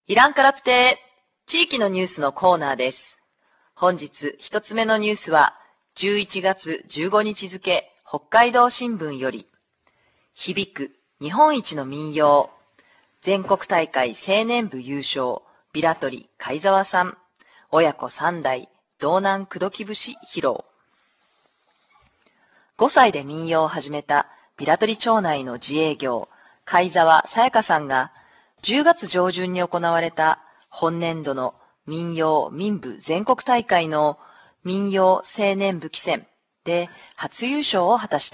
イランカラプテ地域のニュースのコーナーです。本日一つ目のニュースは、11月15日付、北海道新聞より、響く日本一の民謡、全国大会青年部優勝、ビラトリ貝沢さん、親子3代、道南口説き節披露。5歳で民謡を始めたビラトリ町内の自営業、貝沢さやかさんが、10月上旬に行われた本年度の民謡民部全国大会の民謡青年部棋戦で初優勝を果たした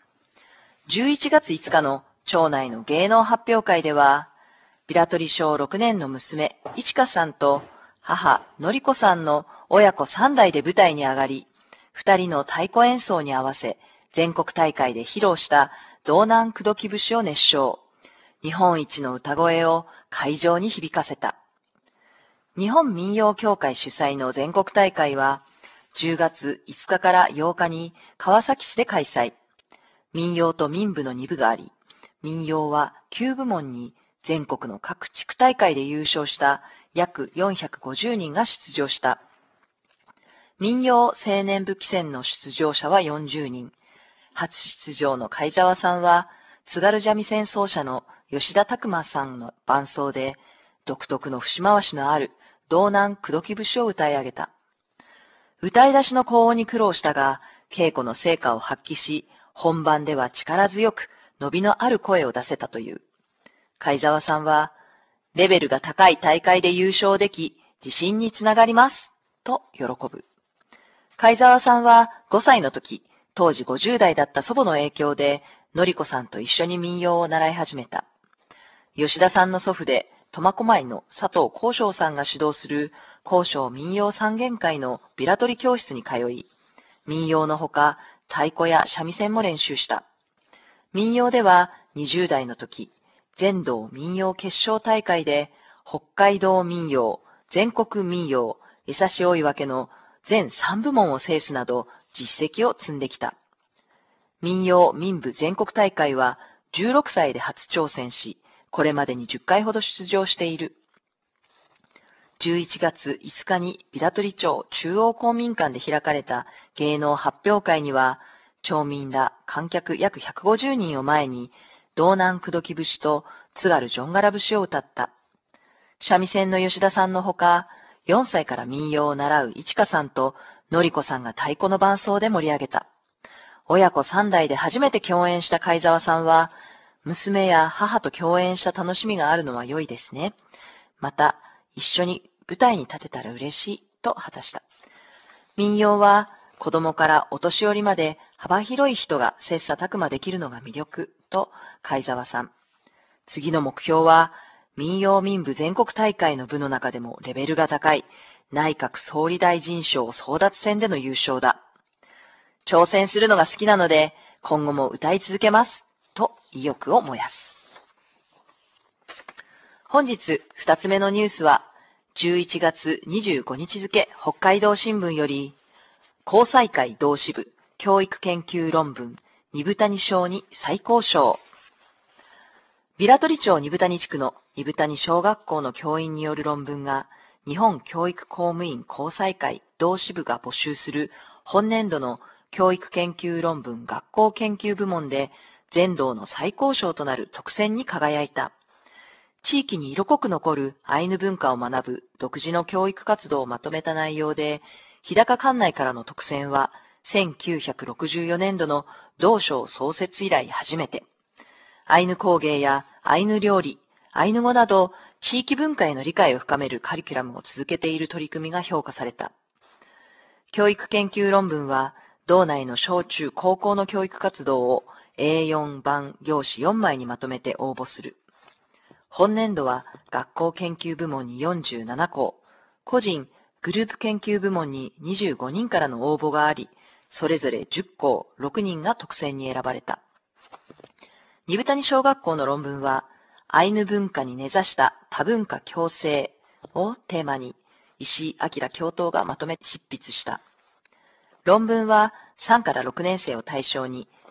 。11月5日の町内の芸能発表会では、ビラトリ小6年の娘、いちかさんと母、のりこさんの親子3代で舞台に上がり、2人の太鼓演奏に合わせ、全国大会で披露した道南口説き節を熱唱。日本一の歌声を会場に響かせた。日本民謡協会主催の全国大会は、10月5日から8日に川崎市で開催。民謡と民部の2部があり、民謡は9部門に全国の各地区大会で優勝した約450人が出場した。民謡青年部棋戦の出場者は40人。初出場の貝沢さんは、津軽三味線奏者の吉田拓馬さんの伴奏で、独特の節回しのある道南口説き節を歌い上げた。歌い出しの高音に苦労したが、稽古の成果を発揮し、本番では力強く伸びのある声を出せたという。貝沢さんは、レベルが高い大会で優勝でき、自信につながります、と喜ぶ。貝沢さんは5歳の時、当時50代だった祖母の影響で、のりこさんと一緒に民謡を習い始めた。吉田さんの祖父で、苫小牧の佐藤幸章さんが主導する幸章民謡三元会のビラトリ教室に通い、民謡のほか太鼓や三味線も練習した。民謡では20代の時、全道民謡決勝大会で北海道民謡、全国民謡、江差追分の全3部門を制すなど実績を積んできた。民謡民部全国大会は16歳で初挑戦し、これまでに10回ほど出場している。11月5日にビラトリ町中央公民館で開かれた芸能発表会には、町民ら観客約150人を前に、道南口説き節と津軽ジョンガラ節を歌った。三味線の吉田さんのほか、4歳から民謡を習ういちかさんとのりこさんが太鼓の伴奏で盛り上げた。親子3代で初めて共演した貝沢さんは、娘や母と共演した楽しみがあるのは良いですね。また、一緒に舞台に立てたら嬉しいと果たした。民謡は子供からお年寄りまで幅広い人が切磋琢磨できるのが魅力と貝沢さん。次の目標は民謡民部全国大会の部の中でもレベルが高い内閣総理大臣賞争奪戦での優勝だ。挑戦するのが好きなので今後も歌い続けますと意欲を燃やす。本日2つ目のニュースは11月25日付北海道新聞より高裁会同支部教育研究論文二部谷小に最高賞。ビラトリ町二部谷地区の二部谷小学校の教員による論文が日本教育公務員高裁会同支部が募集する本年度の教育研究論文学校研究部門で全道の最高賞となる特選に輝いた。地域に色濃く残るアイヌ文化を学ぶ独自の教育活動をまとめた内容で、日高管内からの特選は1964年度の同省創設以来初めて、アイヌ工芸やアイヌ料理、アイヌ語など地域文化への理解を深めるカリキュラムを続けている取り組みが評価された。教育研究論文は、道内の小中高校の教育活動を A4 版用紙4枚にまとめて応募する。本年度は学校研究部門に47校、個人、グループ研究部門に25人からの応募があり、それぞれ10校6人が特選に選ばれた。二部谷小学校の論文は、アイヌ文化に根ざした多文化共生をテーマに、石井明教頭がまとめ執筆した。論文は3から6年生を対象に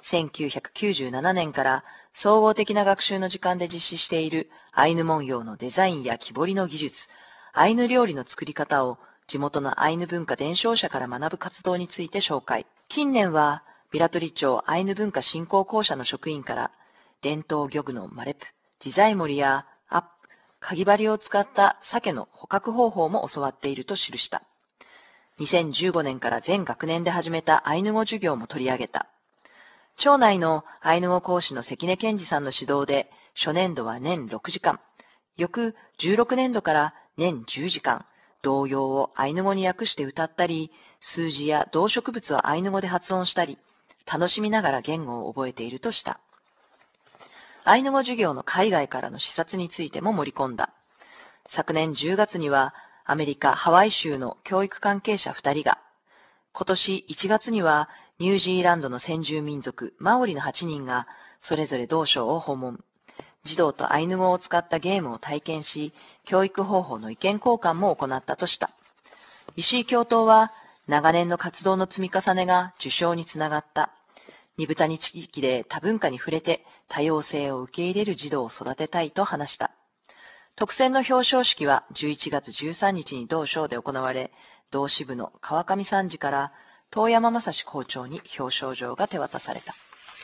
1997年から総合的な学習の時間で実施しているアイヌ文様のデザインや木彫りの技術、アイヌ料理の作り方を地元のアイヌ文化伝承者から学ぶ活動について紹介。近年はビラトリ町アイヌ文化振興公社の職員から伝統漁具のマレプ、自在盛りやアップ、かぎ針を使った鮭の捕獲方法も教わっていると記した。2015年から全学年で始めたアイヌ語授業も取り上げた。町内のアイヌ語講師の関根健二さんの指導で、初年度は年6時間、翌16年度から年10時間、童謡をアイヌ語に訳して歌ったり、数字や動植物をアイヌ語で発音したり、楽しみながら言語を覚えているとした。アイヌ語授業の海外からの視察についても盛り込んだ。昨年10月には、アメリカ・ハワイ州の教育関係者2人が、今年1月にはニュージーランドの先住民族マオリの8人がそれぞれ同省を訪問。児童とアイヌ語を使ったゲームを体験し、教育方法の意見交換も行ったとした。石井教頭は、長年の活動の積み重ねが受賞につながった。二豚に地域で多文化に触れて多様性を受け入れる児童を育てたいと話した。特選の表彰式は11月13日に同省で行われ、同支部の川上参事から遠山正史校長に表彰状が手渡された。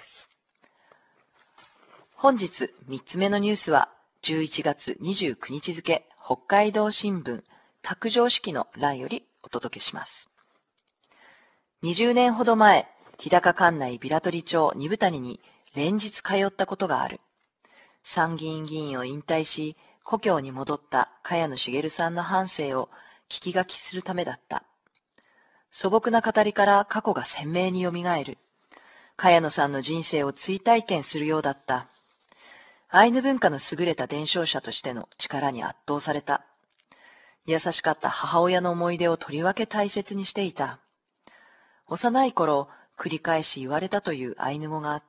本日3つ目のニュースは11月29日付北海道新聞卓上式の欄よりお届けします。20年ほど前、日高管内平取町二部谷に連日通ったことがある。参議院議員を引退し、故郷に戻った茅野茂さんの半生を聞き書きするためだった。素朴な語りから過去が鮮明によみがえる。茅野さんの人生を追体験するようだった。アイヌ文化の優れた伝承者としての力に圧倒された。優しかった母親の思い出をとりわけ大切にしていた。幼い頃、繰り返し言われたというアイヌ語があった。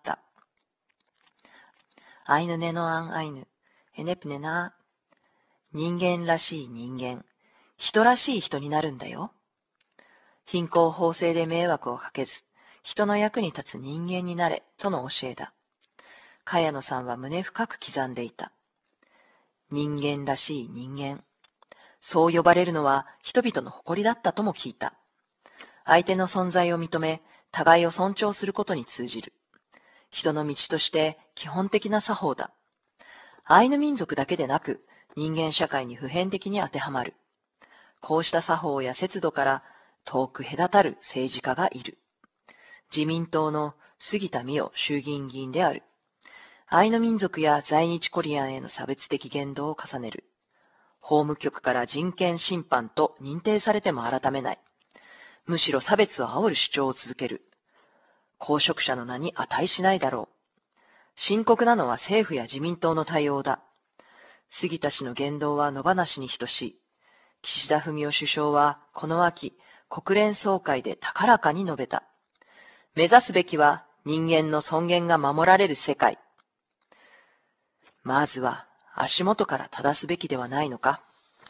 アイヌネノアンアイヌ、エネプネナー。人間らしい人間、人らしい人になるんだよ。貧困法制で迷惑をかけず、人の役に立つ人間になれ、との教えだ。茅野さんは胸深く刻んでいた。人間らしい人間。そう呼ばれるのは人々の誇りだったとも聞いた。相手の存在を認め、互いを尊重することに通じる。人の道として基本的な作法だ。アイヌ民族だけでなく、人間社会に普遍的に当てはまる。こうした作法や節度から遠く隔たる政治家がいる。自民党の杉田水脈衆議院議員である。アイヌ民族や在日コリアンへの差別的言動を重ねる。法務局から人権侵犯と認定されても改めない。むしろ差別を煽る主張を続ける。公職者の名に値しないだろう。深刻なのは政府や自民党の対応だ。杉田氏の言動は野放しに等しい。岸田文雄首相はこの秋、国連総会で高らかに述べた。目指すべきは人間の尊厳が守られる世界。まずは足元から正すべきではないのか。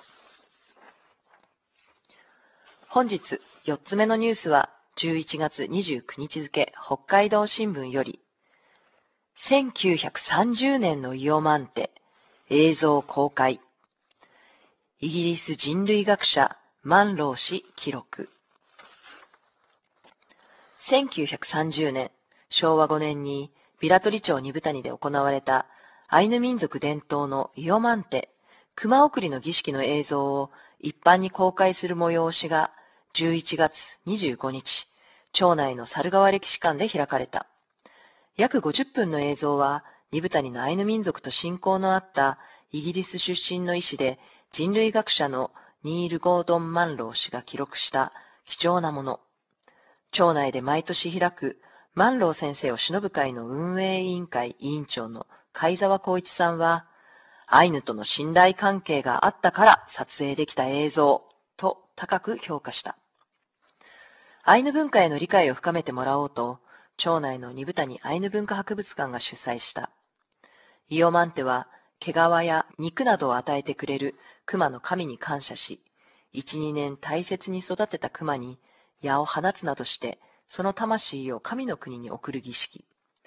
本日4つ目のニュースは11月29日付北海道新聞より、1930年のイオマンテ映像公開。イギリス人類学者マンロー氏記録。1930年、昭和5年にビラトリ町二部谷で行われたアイヌ民族伝統のイオマンテ、熊送りの儀式の映像を一般に公開する催しが11月25日、町内の猿川歴史館で開かれた。約50分の映像は、二部谷のアイヌ民族と親交のあったイギリス出身の医師で人類学者のニール・ゴードン・マンロー氏が記録した貴重なもの。町内で毎年開くマンロー先生を偲ぶ会の運営委員会委員長の貝沢光一さんは、アイヌとの信頼関係があったから撮影できた映像と高く評価した。アイヌ文化への理解を深めてもらおうと、町内の二部谷アイヌ文化博物館が主催した。イオマンテは、毛皮や肉などを与えてくれる熊の神に感謝し、1、2年大切に育てた熊に矢を放つなどして、その魂を神の国に送る儀式。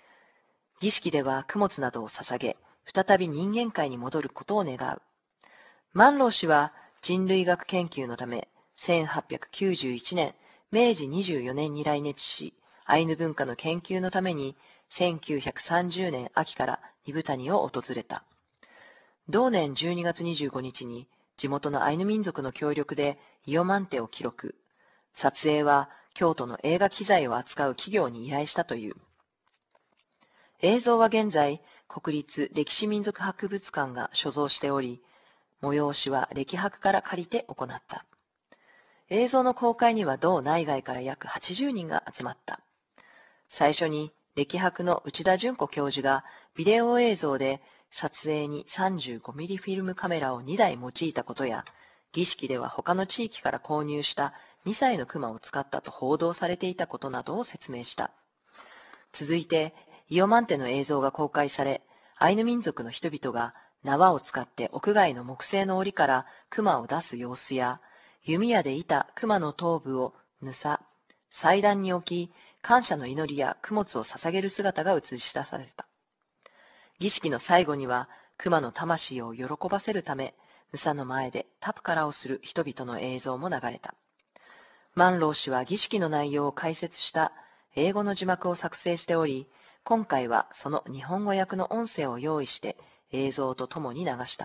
儀式では供物などを捧げ、再び人間界に戻ることを願う。万老氏は人類学研究のため、1891年、明治24年に来日し、アイヌ文化の研究のために、1930年秋からニブタニを訪れた。同年12月25日に、地元のアイヌ民族の協力でイオマンテを記録。撮影は京都の映画機材を扱う企業に依頼したという。映像は現在、国立歴史民族博物館が所蔵しており、催しは歴博から借りて行った。映像の公開には同内外から約80人が集まった。最初に歴博の内田純子教授がビデオ映像で撮影に 35mm フィルムカメラを2台用いたことや、儀式では他の地域から購入した2歳の熊を使ったと報道されていたことなどを説明した。続いて、イオマンテの映像が公開され、アイヌ民族の人々が縄を使って屋外の木製の檻から熊を出す様子や、弓矢でいた熊の頭部を祭壇に置き、感謝の祈りや供物を捧げる姿が映し出された。儀式の最後には、熊の魂を喜ばせるため、の前でタプカラをする人々の映像も流れた。万老氏は儀式の内容を解説した英語の字幕を作成しており、今回はその日本語訳の音声を用意して映像とともに流した。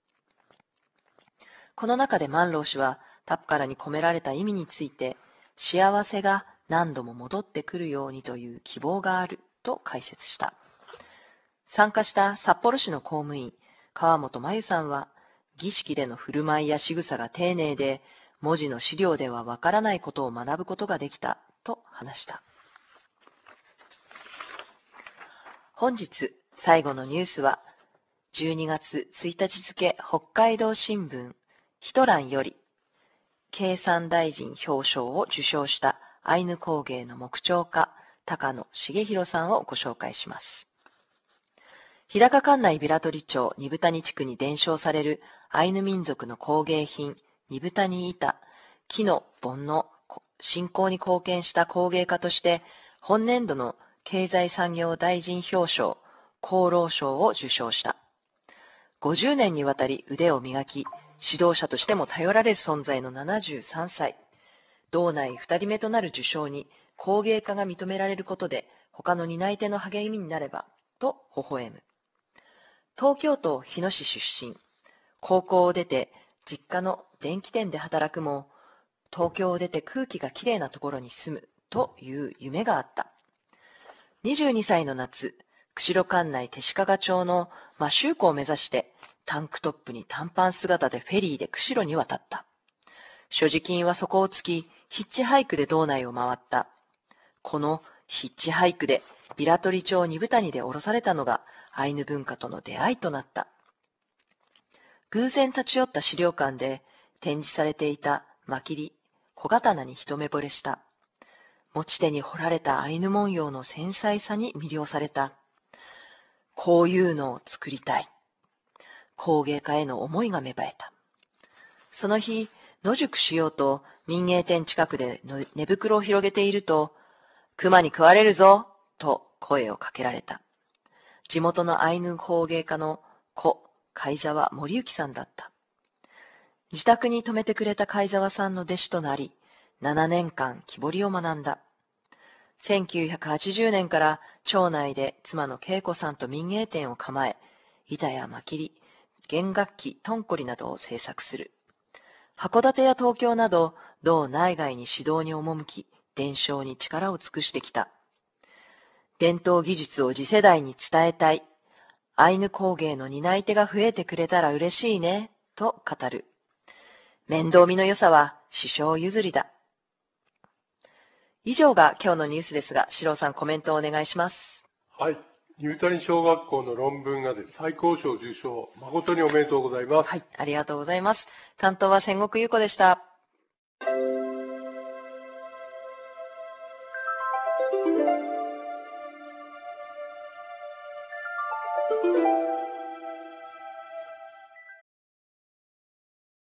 この中で万老氏はタプカラに込められた意味について、幸せが何度も戻ってくるようにという希望があると解説した。参加した札幌市の公務員、川本真由さんは、儀式での振る舞いや仕草が丁寧で、文字の資料ではわからないことを学ぶことができたと話した。本日最後のニュースは、12月1日付北海道新聞一覧より、経産大臣表彰を受賞したアイヌ工芸の木彫家、高野茂弘さんをご紹介します。日高管内平取町二部谷地区に伝承されるアイヌ民族の工芸品、二部谷板、木の盆の振興に貢献した工芸家として、本年度の経済産業大臣表彰、功労賞を受賞した。50年にわたり腕を磨き、指導者としても頼られる存在の73歳。道内2人目となる受賞に工芸家が認められることで、他の担い手の励みになれば、と微笑む。東京都日野市出身。高校を出て実家の電気店で働くも、東京を出て空気がきれいなところに住むという夢があった。22歳の夏、釧路管内手鹿町の摩周湖を目指してタンクトップに短パン姿でフェリーで釧路に渡った。所持金は底をつき、ヒッチハイクで道内を回った。このヒッチハイクで平取町二部谷で降ろされたのがアイヌ文化との出会いとなった。偶然立ち寄った資料館で展示されていたマキリ、小刀に一目惚れした。持ち手に彫られたアイヌ文様の繊細さに魅了された。こういうのを作りたい。工芸家への思いが芽生えた。その日、野宿しようと民芸店近くで寝袋を広げていると、熊に食われるぞと声をかけられた。地元のアイヌ工芸家の貝沢森幸さんだった。自宅に泊めてくれた貝沢さんの弟子となり、7年間木彫りを学んだ。1980年から町内で妻の恵子さんと民芸店を構え、板やまきり、弦楽器、トンコリなどを制作する。函館や東京など、道内外に指導に赴き、伝承に力を尽くしてきた。伝統技術を次世代に伝えたい。アイヌ工芸の担い手が増えてくれたら嬉しいね、と語る。面倒見の良さは師匠譲りだ。以上が今日のニュースですが、四郎さんコメントをお願いします。 はい。ニュータニ小学校の論文が最高賞受賞、誠におめでとうございます。 はい、ありがとうございます。担当は千石優子でした。